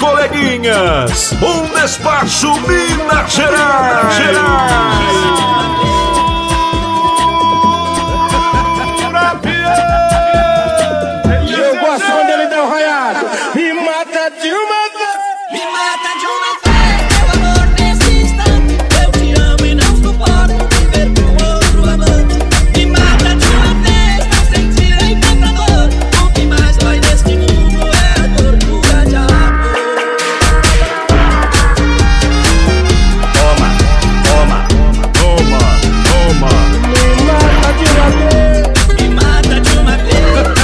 coleguinhas. Um despacho Minas Gerais. Eu gosto quando ele dá um raiado. Me mata de uma vez. Me mata de uma vez, meu amor, nesse instante. Eu te amo e não suporto viver com outro amante. Me mata de uma vez, não sentirei tanta dor. O que mais dói neste mundo é a tortura de amor. Toma, toma, toma, toma. Me mata de uma vez. Me mata de uma vez.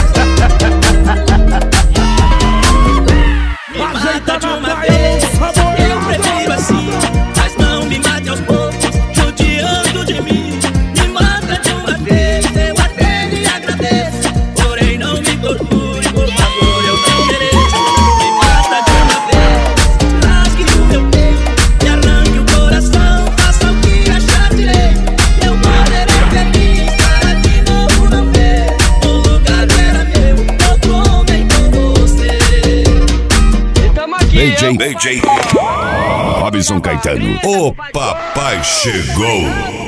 Me mata de uma vez. Eu prefiro assim, mas não me mate aos poucos, judiando de mim. Me mata de uma vez, eu até lhe agradeço. Porém não me torture, por favor, eu não mereço. Me mata de uma vez, rasgue o meu peito, me arranque o coração, faça o que achar direito. Eu morrerei feliz para de novo não ver o lugar era meu, outro homem como você. DJ Robson Caetano. O papai chegou.